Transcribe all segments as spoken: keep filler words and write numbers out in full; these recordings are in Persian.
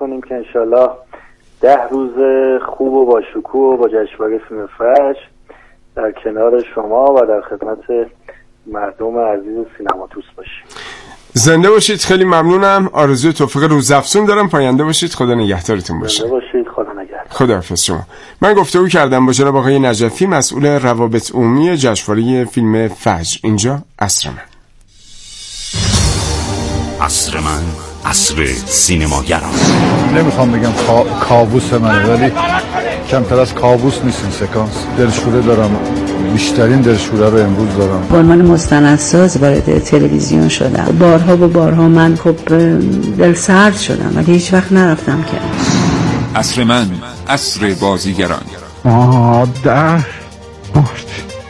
کنیم که انشالله ده روز خوب و با شکوه و با جشنواره فیلم فجر در کنار شما و در خدمت مردم عزیز سینما دوست باشیم. زنده باشید، خیلی ممنونم. آرزوی توفیق روزافزون دارم. پاینده باشید، خدا نگهدارتون باشه. زنده باشید، خدا نگهدار. خداحافظ شما. من گفتگو کردم با جناب آقای نجفی، مسئول روابط عمومی جشنواره فیلم فجر. اینجا عصر من. عصر من، عصر سینماگران. نمیخوام بگم کابوس منه، ولی کمتر از کابوس نیست این سکانس. دلشوره دارم، بیشترین دلشوره رو امروز دارم. به عنوان مستندساز وارد تلویزیون شدم. بارها و بارها من خب دل سرد شدم، ولی هیچ وقت نرفتم که. عصر من، عصر بازیگران. مادر مرد،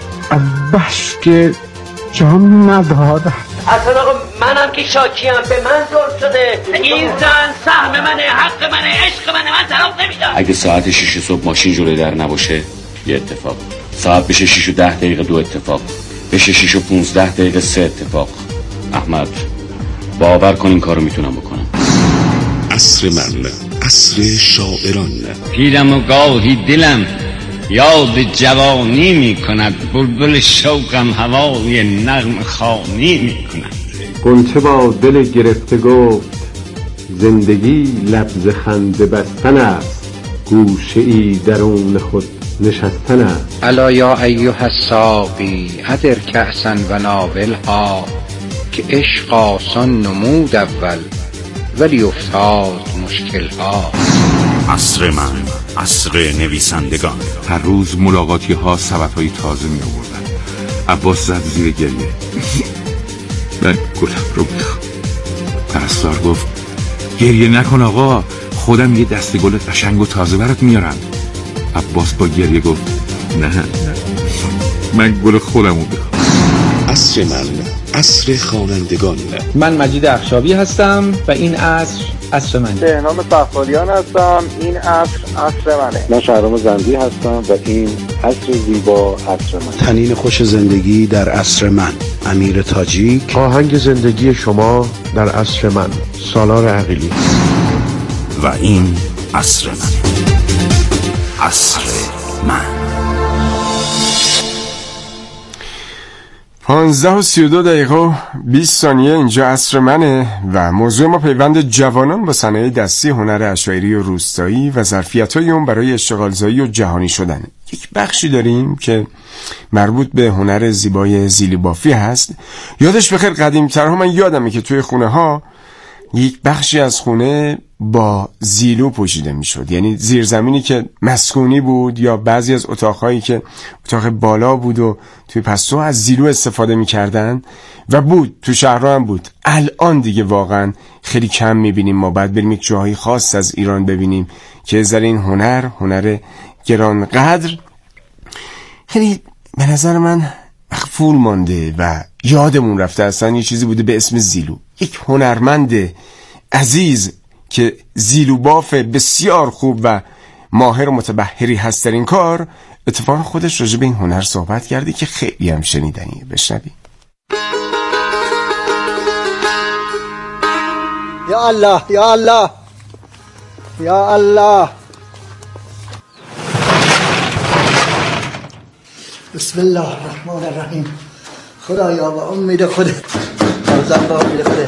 بس که جان ندارد. اصلا آقا منم که شاکیم، به من ظلم شده. این زن سهم منه، حق منه، عشق منه، من طرف نمیدم. اگه ساعت شیش صبح ماشین جلوی در نباشه یه اتفاق، ساعت بشه شیش و ده دقیقه دو اتفاق، بشه شیش و پونزده دقیقه سه اتفاق. احمد باور کن این کارو میتونم بکنم. عصر من، عصر شاعران. پیرم و گاهی دلم یاد جوانی می کند، بلبل شوقم هوای نغم خوانی می کند. غنچه با دل گرفته گفت زندگی لبز خنده بستن است، گوشه ای درون خود نشستن است. الا یا ایها الساقی ادر کأسا و ناولها، که عشق آسان نمود اول ولی افتاد مشکل ها. عصر من، عصر نویسندگان. هر روز ملاقاتی ها سبدهای تازه می آوردن. عباس زد زیر گریه. من گلم رو میخوام. پرستار گفت گریه نکن آقا، خودم یه دسته گل قشنگ و تازه برات میارم. عباس با گریه گفت نه نه، من گل خودم رو بخوام. عصر من، عصر خوانندگان. من مجید اخشابی هستم و این عصر عصر منه. بهنام صفاریان هستم، این عصر عصر منه. من شهرام زندی هستم و این عصر زیبا عصر من. تنین خوش زندگی در عصر من، امیر تاجیک. آهنگ زندگی شما در عصر من، سالار عقیلی. و این عصر من، عصر من. پانزده و سی و دو دقیقه و بیست ثانیه. اینجا عصر منه و موضوع ما پیوند جوانان با صنایع دستی، هنر عشایری و روستایی و ظرفیت‌های اون برای اشتغالزایی و جهانی شدن. یک بخشی داریم که مربوط به هنر زیبای زیلی بافی هست. یادش بخیر قدیم‌ترها من یادمه که توی خونه ها یک بخشی از خونه با زیلو پوشیده میشد، یعنی زیرزمینی که مسکونی بود یا بعضی از اتاقهایی که اتاق بالا بود و توی پستو از زیلو استفاده میکردن و بود تو شهرها هم بود. الان دیگه واقعا خیلی کم میبینیم. ما باید بریم یک جاهای خاص از ایران ببینیم که از این هنر هنر گرانقدر خیلی به نظر من مغفور مانده و یادمون رفته. اصلا یه چیزی بوده به اسم زیلو، یک هنرمند عزیز که زیلو باف بسیار خوب و ماهر و متبحری هست در این کار. اتفاقا خودش راجع به این هنر صحبت کرده که خیلی هم شنیدنیه. بشنوی. یا الله یا الله یا الله. بسم الله الرحمن الرحیم. خدایا و امید خودت، بازم با امید خودت،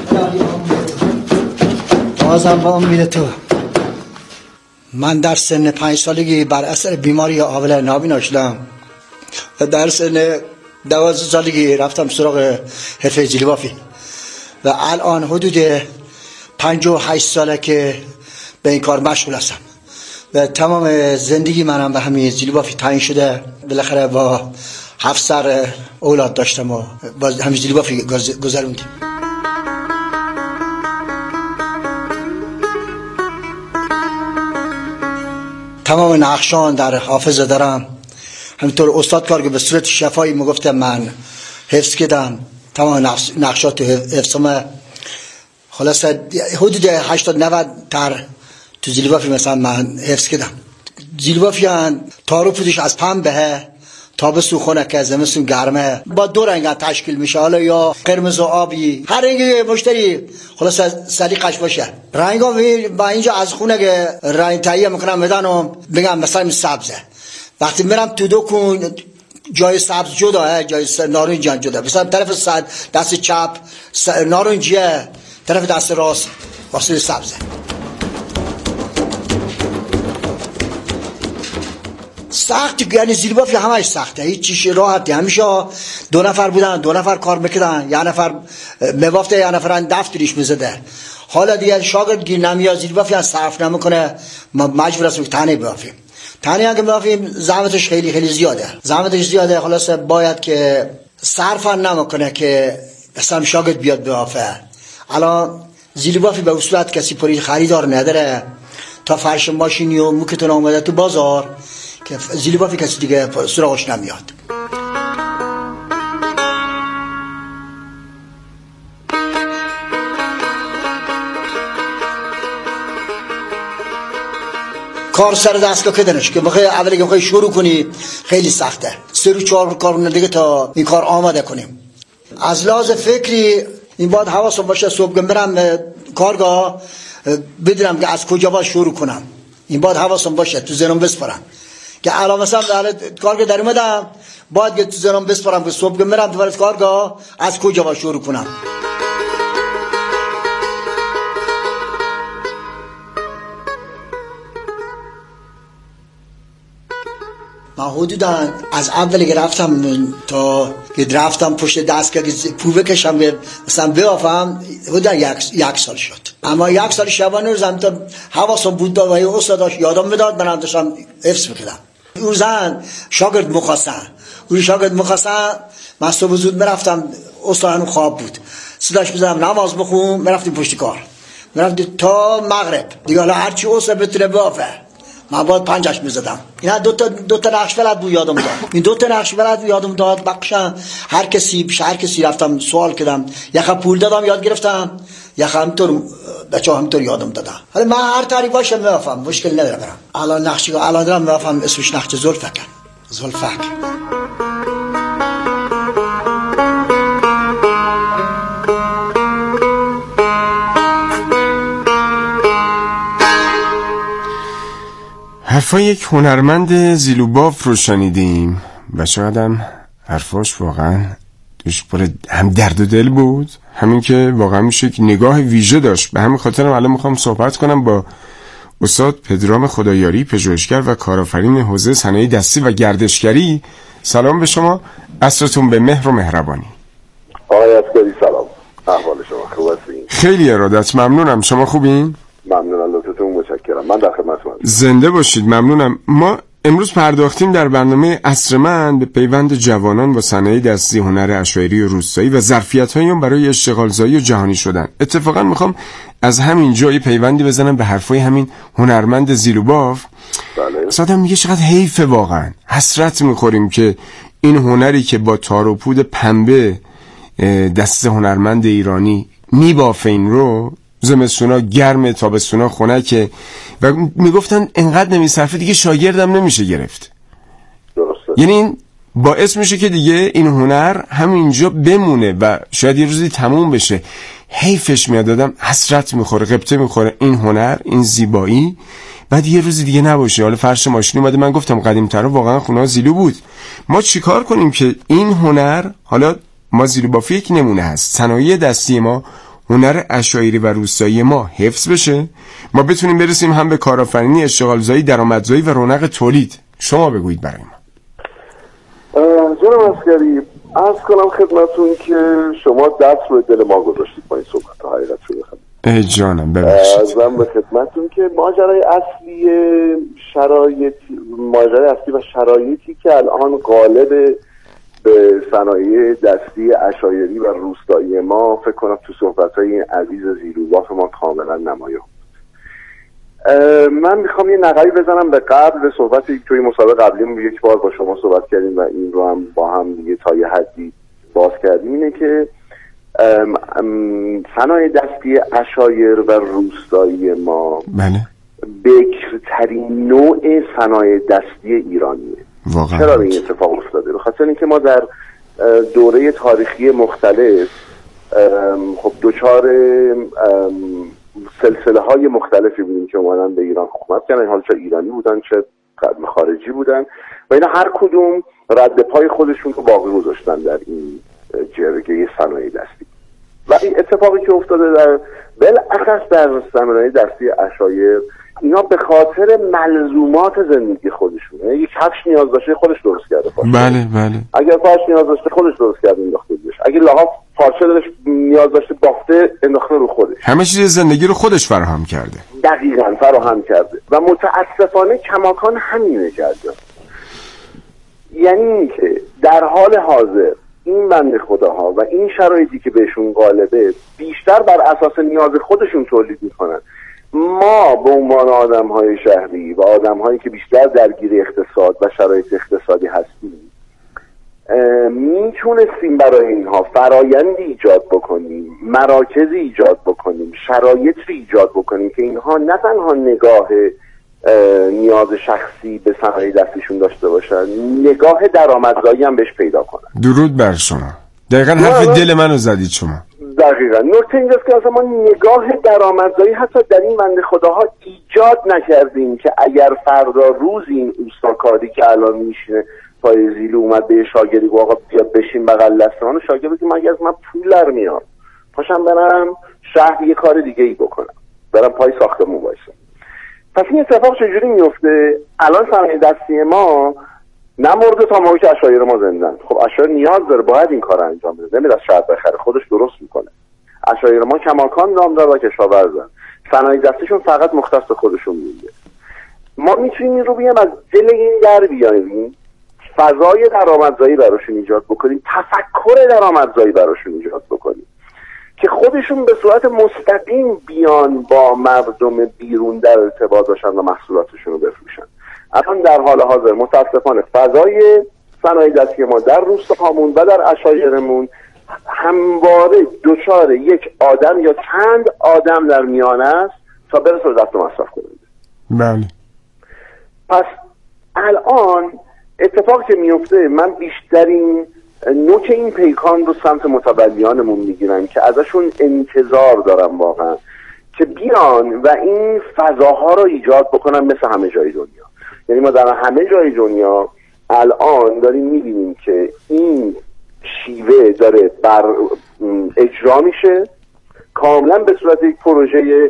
بازم با امید تو. من در سن پنج سالگی بر اثر بیماری آول نابینا شدم و در سن دوازده سالگی رفتم سراغ حرفه زیلی بافی و الان حدود پنج و هشت ساله که به این کار مشغول هستم و تمام زندگی منم به همین زیلی بافی تعیین شده. بالاخره با هفت سر اولاد داشتم و با همین زیلی بافی گذروندیم. تمام نقشان در حافظه دارم. همینطور استاد کار که به صورت شفایی میگفته من حفظ کردم تمام نقشات حفظم. خلاصه حدود هشتاد نود تر تو زیلی بافی مثلا من حفظ کردم. زیلی بافی تعارفش از پنبه تابستون خنک، زمستون گرمه، با دو رنگ تشکیل میشه، حالا یا قرمز و آبی، هر رنگی مشتری خلاص سلیقش باشه. رنگا با اینجا از خونه که رنگ تهیه میکنم میدانم بگم مثلا سبزه، وقتی میرم تو دکون جای سبز جدا، جای نارنجی جدا، مثلا طرف صد دست چپ نارنجیه، طرف دست راست واسه سبزه. سخت یعنی زیر بافی همش سخته، هیچ چیزی راحتی. همیشه دو نفر بودن، دو نفر کار میکردن، یه نفر میوافته، یه نفر دفتریش میزده. حالا دیگه شاگرد گیر نمیاد، زیر بافی صرف نمیکنه، مجبور است تنه بافیم. تنه اگه بافیم زحمتش خیلی خیلی زیاده، زحمتش زیاده. خلاص باید که صرف نمیکنه که اصلا شاگرد بیاد بافه. الان زیر بافی به اصولت کسی پری خریدار نداره، تا فرش ماشینی و موکتون اومده تو بازار که زیر بافی کسی دیگه سراغش نمیاد. کار سر دستگاه کدنش که بخوای اولی که بخوای شروع کنی خیلی سخته، سه رو چهار کار دیگه تا این کار آماده کنیم. از لحاظ فکری این باید حواسم باشه، صبح برم کارگاه بدونم که از کجا باید شروع کنم. این باید حواسم باشه، تو ذهنم بسپارم که الان مثلا کارگاه در اومدم باید که تو ذهنم بسپارم که صبح برم تو کارگاه از کجا باید شروع کنم. من حدودا از اولی که رفتم تا که رفتم پشت دستگاه که پو بکشم مثلا بیافم حدودا یک, یک سال شد. اما یک سال شبانه روزم تا حواسم بود و یه استاداش یادم میداد، من هم داشتم حفظ میکردم. اون زن شاگرد مخواستن، اون شاگرد مخواستن، من صبح زود میرفتم، استادانو خواب بود، صداش بزنم نماز بخون، میرفتیم پشت کار، میرفتیم تا مغرب دیگه. حالا هرچی استاد بتونه بیافه من باید پنجش میزدم. اینا دو تا دو تا نقش بلد بود یادم داد، این دو تا نقش بلد بود یادم داد. بخشن هر کسی پیش هر کسی رفتم سوال کردم، یخ پول دادم یاد گرفتم، یخ همینطور بچه‌ها همینطور یادم دادن. حالا من هر طریق باشه میفهم، مشکل نداره برام. الان نقشی که الان دارم میفهم اسمش نقش زلفک. زلفک حرفای یک هنرمند زیلوباف رو شنیدیم و شاید هم حرفاش واقعا توش پر هم درد و دل بود، همین که واقعا میشه که نگاه ویژه داشت. به همین خاطرم الان میخوام صحبت کنم با استاد پدرام خدایاری، پژوهشگر و کارآفرین حوزه صنایع دستی و گردشگری. سلام به شما، عصرتون به مهر و مهربانی. آقای عسکری سلام، احوال شما خوب هستین؟ خیلی ارادت، ممنونم. شما خوبین؟ ممنونم، لطفتون متشکرم. من در خدمتتونم. زنده باشید، ممنونم. ما امروز پرداختیم در برنامه عصر من به پیوند جوانان با صنایع دستی، هنر عشایری و روستایی و ظرفیت‌های اون برای اشتغالزایی و جهانی شدن. اتفاقا میخوام از همین جایی پیوندی بزنم به حرفای همین هنرمند زیلوباف. بله. صادم میگه چقدر حیفه، واقعا حسرت میخوریم که این هنری که با تار و پود پنبه دست هنرمند ایرانی میبافه این رو، زمستونا گرمه، تابستونا خنکه و میگفتن انقدر نمیصرفه دیگه شاگردم نمیشه گرفت. درسته. یعنی این باعث میشه که دیگه این هنر همینجا بمونه و شاید یه روزی تموم بشه. حیفش میاد، آدم حسرت میخوره، غبطه میخوره این هنر، این زیبایی بعد یه روزی دیگه نباشه. حالا فرش ماشین اومده، من گفتم قدیم‌تر واقعا خونه زیلو بود. ما چیکار کنیم که این هنر، حالا ما زیلوبافی یک نمونه هست، صنایع دستی ما، هنر عشایری و روستایی ما حفظ بشه، ما بتونیم برسیم هم به کارآفرینی، اشتغالزایی، درآمدزایی و رونق تولید. شما بگویید برای ما. جناب عسکری، عرض کنم خدمتون که شما دست روی دل ما گذاشتید با این صحبت ها. حقیقت رو بخوام ای جانم ببخشید. ازم به خدمتون که ماجرای اصلی شرایطی ماجرای اصلی و شرایطی که الان غالب به صنایع دستی عشایری و روستایی ما، فکر کنم تو صحبت‌های این عزیز زیلوباف ما کاملا نمایان. من میخوام یه نقلی بزنم به قبل، به صحبتی توی مسابقه قبلی یک بار با شما صحبت کردیم و این رو هم با هم دیگه تا یه حدی باز کردیم. اینه که صنایع دستی عشایر و روستایی ما بله بکرترین نوع صنایع دستی ایرانیه. واقعا چرا این اتفاق افتاده؟ خاطر اینکه ما در دوره تاریخی مختلف خب دوچار سلسله های مختلفی بودیم که اومدن به ایران حکومت کردن، حالا چه ایرانی بودن چه خارجی بودن و اینا هر کدوم رد پای خودشون رو باقی گذاشتن در این جرگه صنایع دستی. و این اتفاقی که افتاده در بالاخص در صنایع دستی عشایر، اینا به خاطر ملزومات زندگی خودشونه، یک کفش نیاز داشته خودش درست کرده پاشه. بله بله. اگر پاش نیاز داشته خودش درست کرده انداخته بهش. اگه لحاف پارچه داشت نیاز داشته بافته انداخته رو خودش. همه چیز زندگی رو خودش فراهم کرده. دقیقاً فراهم کرده و متاسفانه کماکان همینه کرده. یعنی اینکه در حال حاضر این بنده خداها و این شرایطی که بهشون غالبه بیشتر بر اساس نیاز خودشون تولید میکنن. ما به عنوان آدم‌های شهری و آدم‌هایی که بیشتر درگیر اقتصاد و شرایط اقتصادی هستیم میتونستیم برای اینها فرایندی ایجاد بکنیم، مراکزی ایجاد بکنیم، شرایطی ایجاد بکنیم که اینها نه تنها نگاه نیاز شخصی به صنایع دستشون داشته باشن، نگاه درآمدزایی هم بهش پیدا کنن. درود بر شما. دقیقاً حرف دل منو زدید شما. دقیقاً. نکته اینجاست که اصلا ما نگاه درآمدزایی حتی در این بنده خداها ایجاد نکردیم که اگر فردا روز این اوستاکاری که الان میشینه پای زیلو اومد به شاگردی گفت آقا بیا بشین بغل دست من، شاگرد بگه من از من پول در میاد پاشم برم شهر یه کار دیگه ای بکنم، برم پای ساختمون وایسم. پس این اتفاق چجوری میفته؟ الان صنایع دستی ما نمرده تا موقعی که عشایر ما زندن. خب عشایر نیاز داره، باید این کار انجام بده، نمیاد از شهر بخره، خودش درست میکنه. عشایر ما کماکان نامدار و کشاورزن، صنایع دستیشون فقط مختص به خودشون میده. ما میتونیم این رو بیام از دل این در بیاریم، فضای درآمدزایی براشون ایجاد بکنیم، تفکر درآمدزایی براشون ایجاد بکنیم که خودشون به صورت مستقیم بیان با مردم بیرون در ارتباط باشن و محصولاتشون رو بفروشن. الان در حال حاضر متاسفانه فضای صنایع دستی ما در روستاهامون و در عشایرمون همواره دچار یک آدم یا چند آدم در میان است تا برسه به دست مصرف کننده. بله. پس الان اتفاقی که میفته، من بیشترین نوک این پیکان رو سمت متولیانمون میگیرم که ازشون انتظار دارم واقعا که بیان و این فضاها رو ایجاد بکنن مثل همه جای دنیا. یعنی ما در همه جای دنیا الان داریم میبینیم که این شیوه داره بر اجرا میشه کاملا به صورت یک پروژه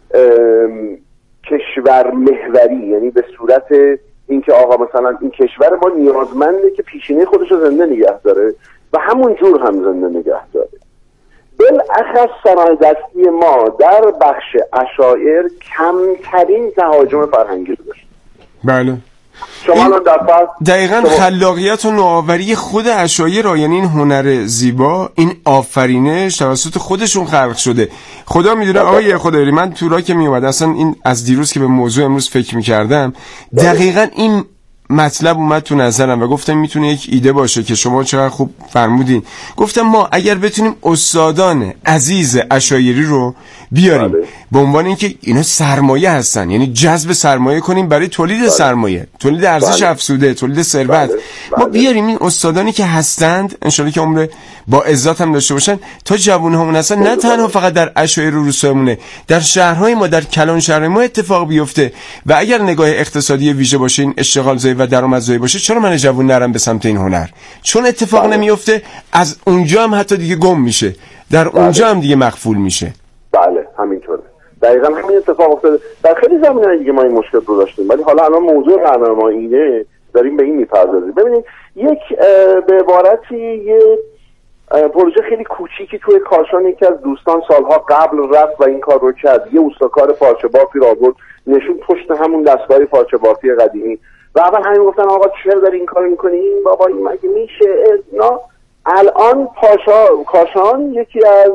کشور محوری، یعنی به صورت اینکه آقا مثلا این کشور ما نیازمنده که پیشینه خودش رو زنده نگه داره و همون جور هم زنده نگه داره. بالاخص صنایع دستی ما در بخش عشایر کمترین تهاجم فرهنگی رو داشت. بله. شما دقیقاً خلاقیت و نوآوری خود عشایر را، یعنی این هنر زیبا، این آفرینش توسط خودشون خلق شده. خدا میدونه آقای خدایاری، من تو راه که میومد اصلا این از دیروز که به موضوع امروز فکر میکردم دقیقاً این مطلب اومد تو نظرم و گفتم میتونه یک ایده باشه که شما چقدر خوب فرمودین. گفتم ما اگر بتونیم استادان عزیز عشایری رو بیاریم به عنوان اینکه اینا سرمایه هستن، یعنی جذب سرمایه کنیم برای تولید بله. سرمایه، تولید ارزش بله. افزوده، تولید ثروت بله. ما بیاریم این استادانی که هستند ان شاءالله که عمر با عزت هم داشته باشن تا جوانهامون هستن، نه تنها فقط در عشایر و روستایمونه، در شهرهای ما، در کلان شهرهای ما اتفاق بیفته. و اگر نگاه اقتصادی ویژه باشه، این اشتغال زایی و درآمدزایی باشه، چرا من جوون نرم به سمت این هنر؟ چون اتفاق بله. نمیفته، از اونجا هم حتی دیگه گم میشه، در اونجا بله. هم دیگه مغفول میشه. بله همینطوره، دقیقاً همین اتفاق افتاده. در خیلی زمینه‌های دیگه ما این مشکل رو داشتیم، ولی حالا الان موضوع برنامه ما اینه، داریم به این میپردازیم. ببینید یک به عبارتی یه پروژه خیلی کوچیکی توی کاشان یکی از دوستان سالها قبل رفت و این کار رو کرد. یه اوستاکار پارچه بافی رو آورد نشون پشت همون دستگاه پارچه بافی قدیمی و اول همین گفتن آقا چرا داری این کار میکنی؟ این بابا این مگه میشه؟ نه. الان پاشا کاشان یکی از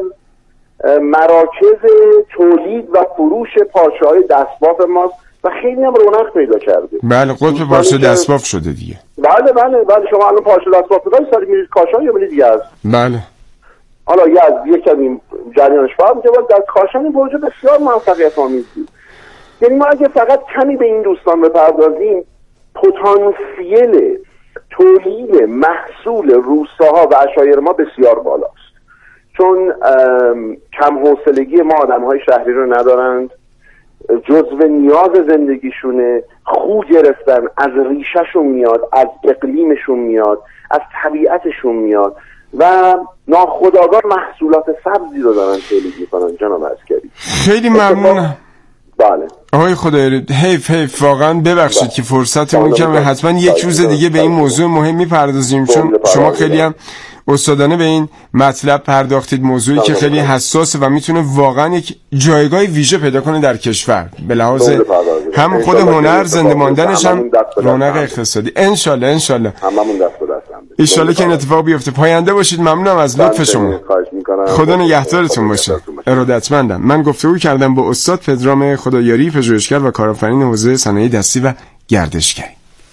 مراکز تولید و فروش پارچه‌های دستباف ماست و خیلی هم رونق پیدا کرده. بله قطب پارچه دستباف شده دیگه. بله بله بله شما الان پارچه دستباف بخواید سری میرید کاشان یا میرید یزد. بله. حالا یزد یک کمی جریانش فرق می‌کنه، ولی در کاشان این پروژه بسیار موفقیت آمیز بود. یعنی ما اگه فقط کمی به این دوستان بپردازیم، پتانسیل تولید محصول روستاها و عشایر ما بسیار بالاست، چون کم حوصلگی ما آدم‌های شهری رو ندارند، جزو نیاز زندگیشونه، خو گرفتن از ریشهشون میاد، از اقلیمشون میاد، از طبیعتشون میاد و ناخودآگاه محصولات سبزی رو دارن تولید میکنن. جناب عسکری خیلی ممنونم. بله آقای خدایی، حیف حیف واقعا ببخشید بله. که فرصتمون کمه، حتما یک روز دیگه به این موضوع مهم میپردازیم، چون شما خیلی هم استادانه به این مطلب پرداختید، موضوعی که خیلی حساسه و میتونه واقعا یک جایگاه ویژه پیدا کنه در کشور به لحاظ هم خود هنر، زنده ماندنش، هم رونق اقتصادی. انشالله انشالله هممون دست به دست هم. انشالله که این اتفاق بیفته. پاینده باشید. ممنونم از لطف شما. خدا نگهدارتون باشه. ارادتمندم. من گفتگو کردم با استاد پدرام خدایاری، پژوهشگر و کارآفرین حوزه صنایع دستی و گردشگری.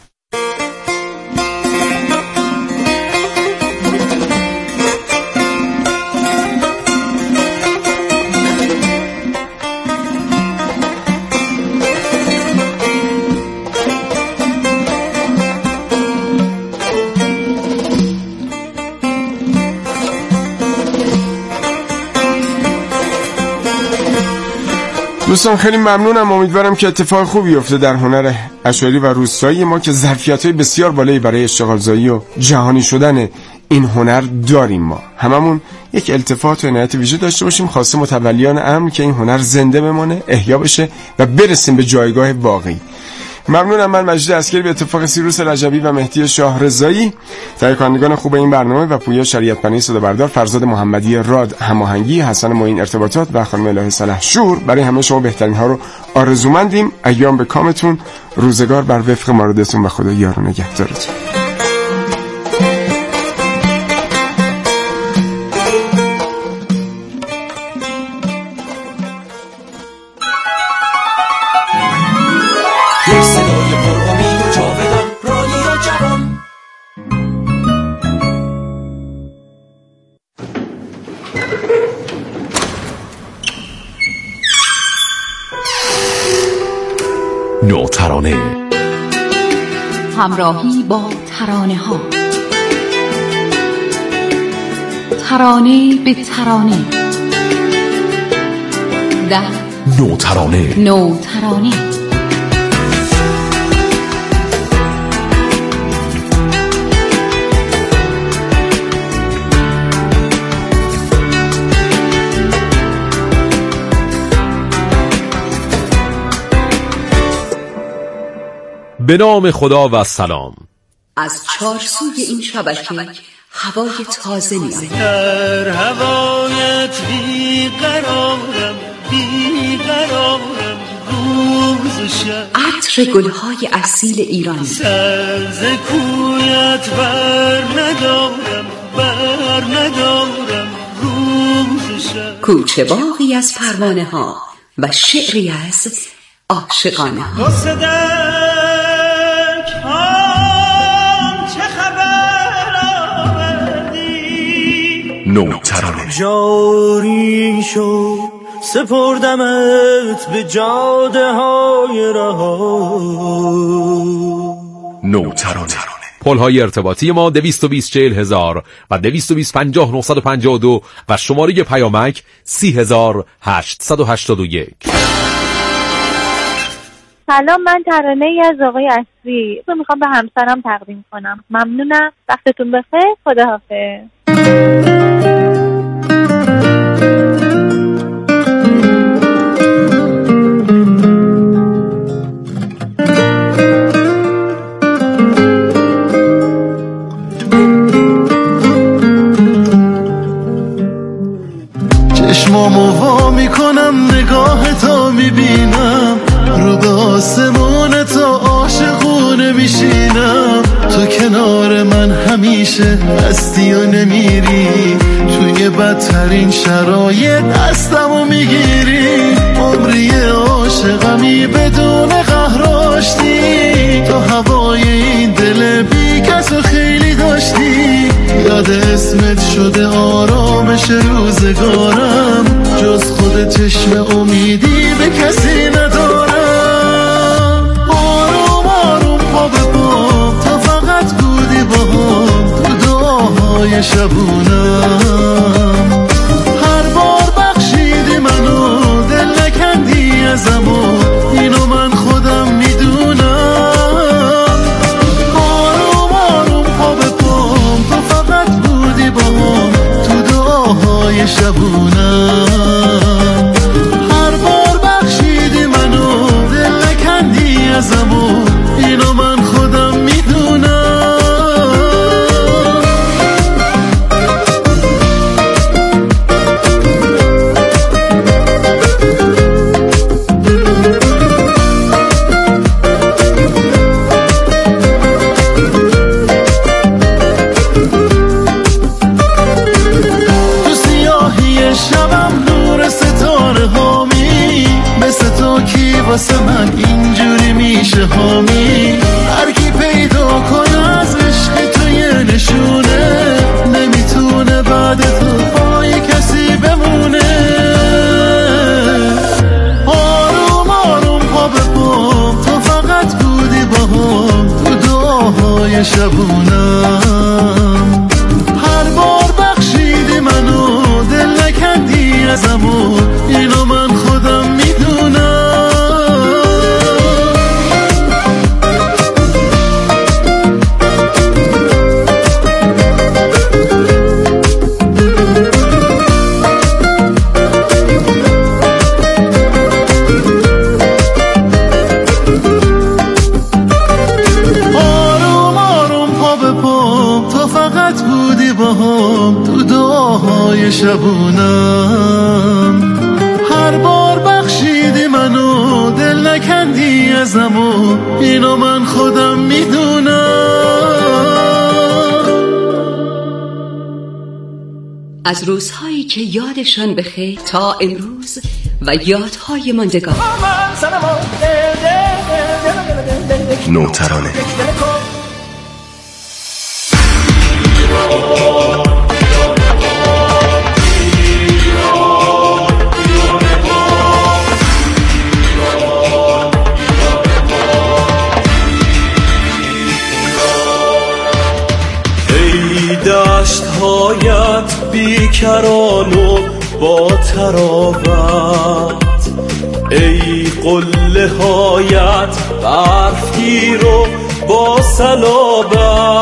دوستان خیلی ممنونم. امیدوارم که اتفاق خوبی افته در هنر عشایری و روستایی ما که ظرفیت‌های بسیار بالایی برای اشتغالزایی و جهانی شدن این هنر داریم. ما هممون یک التفات و عنایت ویژه داشته باشیم، خاصه متولیان امر، که این هنر زنده بمانه، احیا بشه و برسیم به جایگاه واقعی. ممنونم. من مجید عسکری به اتفاق سیروس رجبی و مهدی شاهرضایی، تهیه کنندگان خوب این برنامه، و پویا شریعت پناهی صدا بردار، فرزاد محمدی راد هماهنگی، حسن معین ارتباطات و خانم الهه صالح شور، برای همه شما بهترین ها رو آرزومندیم. ایام به کامتون، روزگار بر وفق مرادتون و خدا یار و نگهدارتون. نوترانه، همراهی با ترانه ها، ترانه به ترانه، در نوترانه نوترانه. به نام خدا و سلام. از چارسوی این شبکه هوای تازه میاد. در هوایت بیقرارم بیقرارم روز شب. عطر گلهای اصیل ایرانی. سر ز کویت بر ندارم بر ندارم روز شب. کوچه باغی از پروانه ها و شعری از عاشقانه ها. نوترانه جاری شد سپردمت به جاده های رها. نوترانه پل‌های ارتباطی ما دویست و بیست چهل هزار و دویست و بیست پنجاه نهصد و پنجاه و دو و شماره پیامک سی هزار هشتصد و هشتاد و یک. سلام، من ترانه ای از آقای عصری رو میخوام به همسرم تقدیم کنم. ممنونم، وقتتون بخیر، خداحافظ. چشمامو وا میکنم، نگاه تا میبینم، رو به آسمون تا عاشقونه میشینم. تو کنار من همیشه هستی و نمیری، توی بدترین شرایط دستمو میگیری. عمری عاشقمی بدون قهراشتی، تو هوای این دل بیکسو خیلی داشتی. یاد اسمت شده آرامش روزگارم، جز خود چشم امیدی به کسی ندارم. آروم آروم پا به پا، تا فقط بودی با شبونم. هر بار بخشیدی منو، دل نکندی ازم و اینو من خودم میدونم. آروم آروم پا به پام تو فقط بودی با هم تو دعاهای شبونم. هر بار بخشیدی منو، دل نکندی ازم و اینو من خودم میدونم. واسه من اینجوری میشه حامی. هر کی پیدا کنه از عشق تو یه نشونه، نمیتونه بعد تو پای کسی بمونه. آروم آروم پا به پام تو فقط بودی با هم تو دعاهای شبونم. هر بار بخشیدی منو، دل نکندی ازم و اینو من خودم میدونم. شبونم. هر بار بخشیدی منو، دل نکندی ازم و اینو من خودم میدونم. از روزهایی که یادشان بخیر تا امروز و یادهای ماندگار. نوترانه دشت‌هایت بیکران و با تراوت، ای قله هایت برفگیر و با صلابت.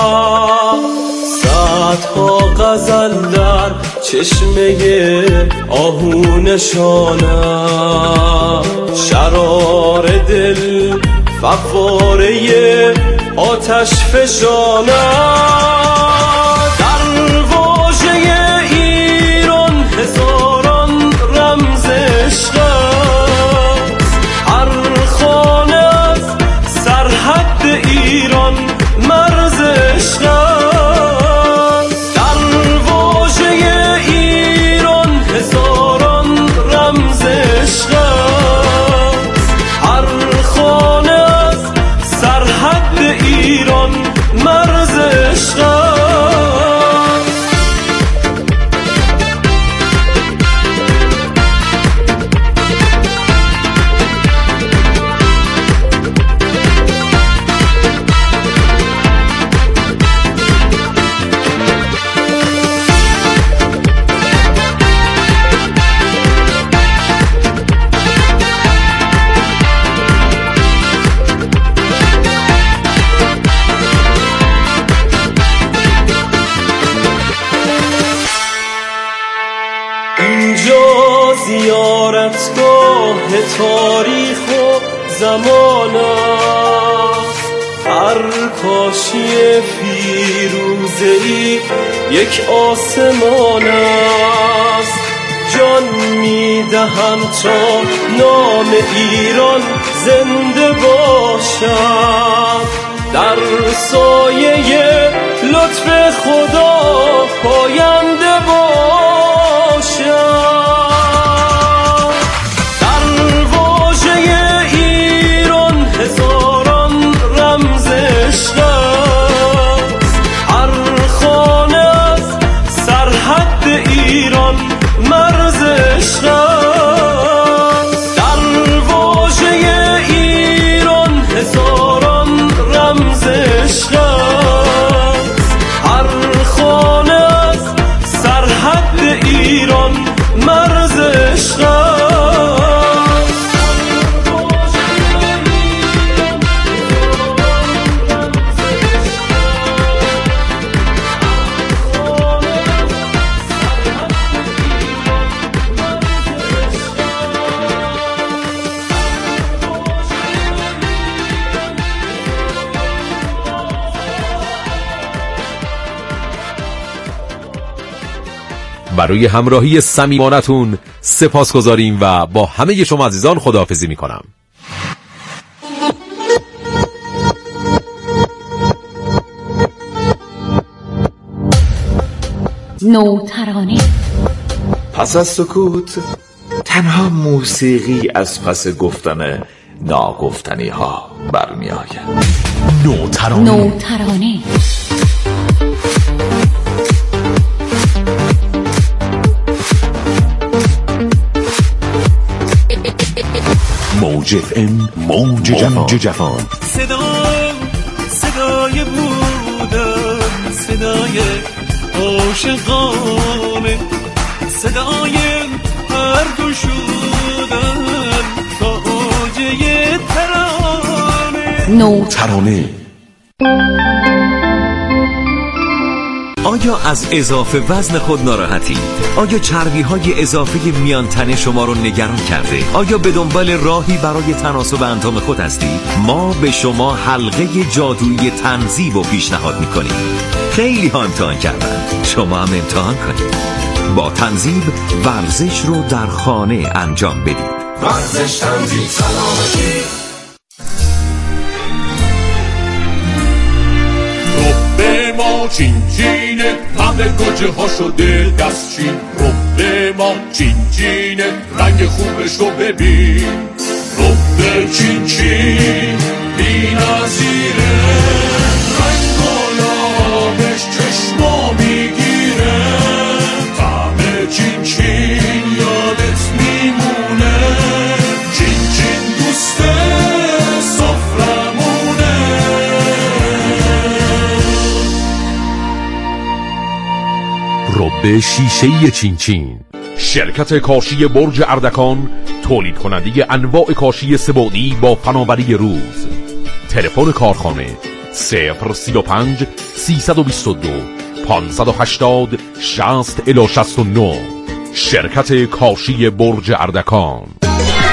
صدها غزل در چشمه آهونشانت، شرار دل فواره آتش فشانت. هزاران رمز عشق است، هر خانه از سرحد ایران مرز عشق است. در واژه ایران هزاران رمز عشق است، هر خانه از سرحد ایران مرز عشق است. زیارتگاه تاریخ و زمان است، هر کاشی فیروزه‌ای یک آسمان است. جان میدهم تا نام ایران زنده باشد، در سایه لطف خدا پاینده باشد. هزاران رمز عشق است، هر خانه از سرحد ایران مرز عشق است. در واژه ایران هزاران رمز عشق است، برای همراهی صمیمانتون سپاسگزاریم و با همه شما عزیزان خداحافظی میکنم. نوترانه. پس از سکوت تنها موسیقی از پس گفتن ناگفتنی ها برمی آید. نوترانه. نوترانه. موج اف ام، موج جوان. جوان صدا صدای بودن، صدای عاشقانه، صدای هر دو شدن تا اوجه ترانه. نوترانه. آیا از اضافه وزن خود ناراحتید؟ آیا چربی های اضافی میان تن شما رو نگران کرده؟ آیا به دنبال راهی برای تناسب اندام خود هستید؟ ما به شما حلقه جادویی تنظیف رو پیشنهاد میکنیم. خیلی ها امتحان کردن، شما هم امتحان کنید. با تنظیف ورزش رو در خانه انجام بدید. ورزش، تنظیف، سلامتی. رب ما چین چینه، همه گوجه ها شده دستچین. رب ما چین چینه، رنگ خوبش رو ببین. رب چین چین بی نظیره، رنگ گلابش چشما میگیره. طعم چین چین یادت میمونه، چین چین دوست سفرمونه. رب شیشه‌ای چین چین، شرکت کاشی برج اردکان، تولید کننده انواع کاشی سه‌بعدی با فناوری روز. تلفن کارخانه صفر سی و پنج سیصد و بیست و دو پانصد و هشتاد شصت الی شصت و نه. شرکت کاشی برج اردکان. و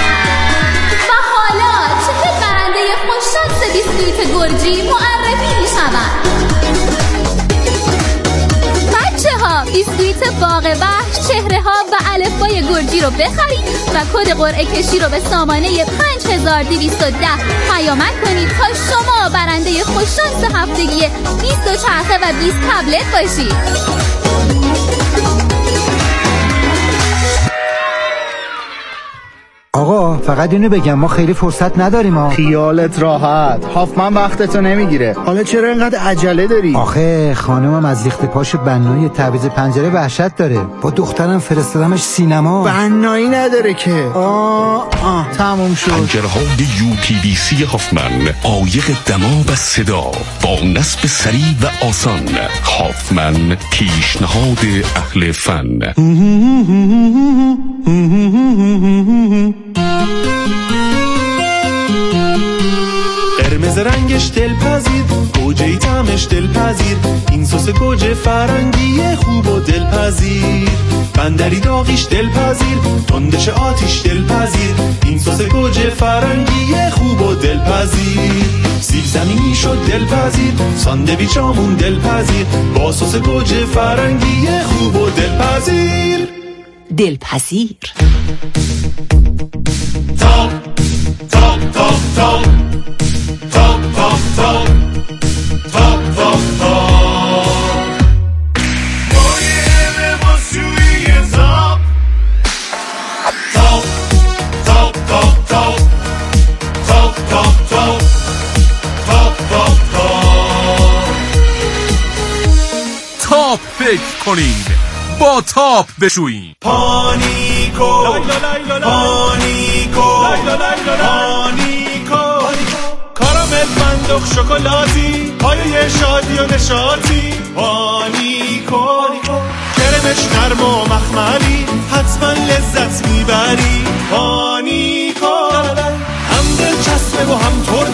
حالا چه برنده خوششانس بیسکویت گرجی معرفی می‌شود. بیسکویت باغ وحش، چهره ها و الفبای گرجی رو بخرید و کد قرعه کشی رو به سامانه پنج هزار و دویست و ده پیامک کنید تا شما برنده خوششانس هفتگی بیست چرخه و بیست تبلت باشید. آقا فقط اینو بگم ما خیلی فرصت نداریم ها. خیالت راحت، هافمن وقتتو نمیگیره. حالا چرا اینقدر عجله داری؟ آخه خانمم از ریخت پاش بنای تعویض پنجره وحشت داره. با دخترم فرستادمش سینما. بنایی نداره که. آه آه تموم شد. پنجره‌های یو پی وی سی هافمن، عایق دما و صدا با نصب سریع و آسان. هافمن، پیشنهاد اهل فن. قرمز رنگش دلپذیر، گوجه طعمش دلپذیر، این سس گوجه فرنگی خوب و دلپذیر. بندری داغیش دلپذیر، تندش آتیش دلپذیر، این سس گوجه فرنگی خوب و دلپذیر. سیب زمینی شد دلپذیر، ساندویچ آمون دلپذیر، با سس گوجه فرنگی خوب و دلپذیر. دلپذیر. تاپ تاپ تاپ تاپ تاپ تاپ تاپ تاپ تاپ تاپ باید لباسوی تاپ تاپ تاپ تاپ تاپ تاپ تاپ تاپ تاپ تاپ تاپ تاپ فکر کنید، با تاپ بشویید. پانیکو پانیکو پانیکو کارامل فندق شکلاتی، پایه شادی و نشاطی. پانیکو کرمش نرم و مخملی، حتما لذت میبری. پانیکو